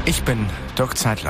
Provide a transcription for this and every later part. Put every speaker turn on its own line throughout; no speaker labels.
Ich bin Dirk Zeitler.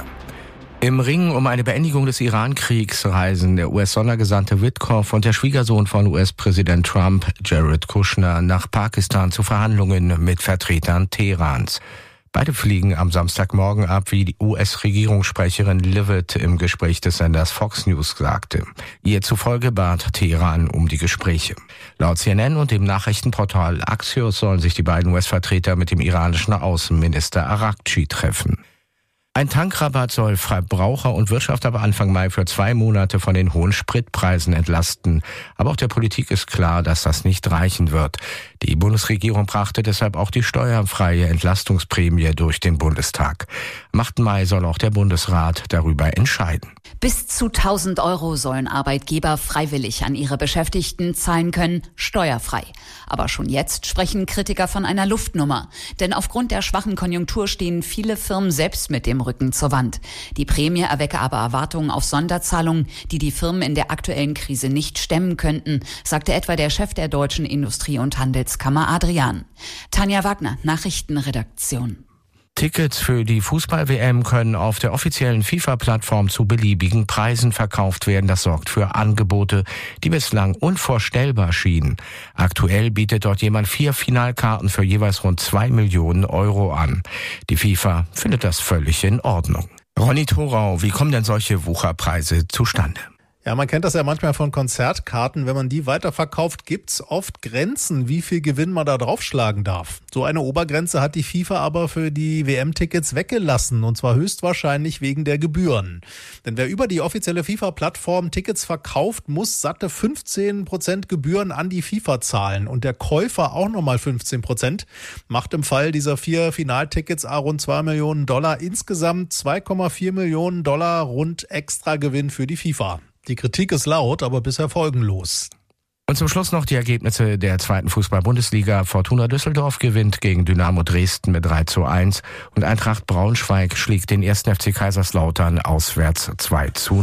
Im Ring um eine Beendigung des Iran-Kriegs reisen der US-Sondergesandte Witkoff und der Schwiegersohn von US-Präsident Trump, Jared Kushner, nach Pakistan zu Verhandlungen mit Vertretern Teherans. Beide fliegen am Samstagmorgen ab, wie die US-Regierungssprecherin Leavitt im Gespräch des Senders Fox News sagte. Ihr zufolge bat Teheran um die Gespräche. Laut CNN und dem Nachrichtenportal Axios sollen sich die beiden US-Vertreter mit dem iranischen Außenminister Araghchi treffen. Ein Tankrabatt soll Verbraucher und Wirtschaft aber Anfang Mai für 2 Monate von den hohen Spritpreisen entlasten. Aber auch der Politik ist klar, dass das nicht reichen wird. Die Bundesregierung brachte deshalb auch die steuerfreie Entlastungsprämie durch den Bundestag. Am 8. Mai soll auch der Bundesrat darüber entscheiden.
Bis zu 1.000 € sollen Arbeitgeber freiwillig an ihre Beschäftigten zahlen können, steuerfrei. Aber schon jetzt sprechen Kritiker von einer Luftnummer. Denn aufgrund der schwachen Konjunktur stehen viele Firmen selbst mit dem Rücken zur Wand. Die Prämie erwecke aber Erwartungen auf Sonderzahlungen, die die Firmen in der aktuellen Krise nicht stemmen könnten, sagte etwa der Chef der Deutschen Industrie- und Handelskammer Adrian. Tanja Wagner, Nachrichtenredaktion.
Tickets für die Fußball-WM können auf der offiziellen FIFA-Plattform zu beliebigen Preisen verkauft werden. Das sorgt für Angebote, die bislang unvorstellbar schienen. Aktuell bietet dort jemand 4 Finalkarten für jeweils rund 2 Millionen € an. Die FIFA findet das völlig in Ordnung. Ronny Thorau, wie kommen denn solche Wucherpreise zustande?
Ja, man kennt das ja manchmal von Konzertkarten. Wenn man die weiterverkauft, gibt's oft Grenzen, wie viel Gewinn man da draufschlagen darf. So eine Obergrenze hat die FIFA aber für die WM-Tickets weggelassen, und zwar höchstwahrscheinlich wegen der Gebühren. Denn wer über die offizielle FIFA-Plattform Tickets verkauft, muss satte 15% Gebühren an die FIFA zahlen. Und der Käufer auch nochmal 15%. Macht im Fall dieser 4 Finaltickets rund $2 Millionen. Insgesamt $2,4 Millionen rund extra Gewinn für die FIFA. Die Kritik ist laut, aber bisher folgenlos.
Und zum Schluss noch die Ergebnisse der 2. Fußball-Bundesliga. Fortuna Düsseldorf gewinnt gegen Dynamo Dresden mit 3:1 und Eintracht Braunschweig schlägt den 1. FC Kaiserslautern auswärts 2:0.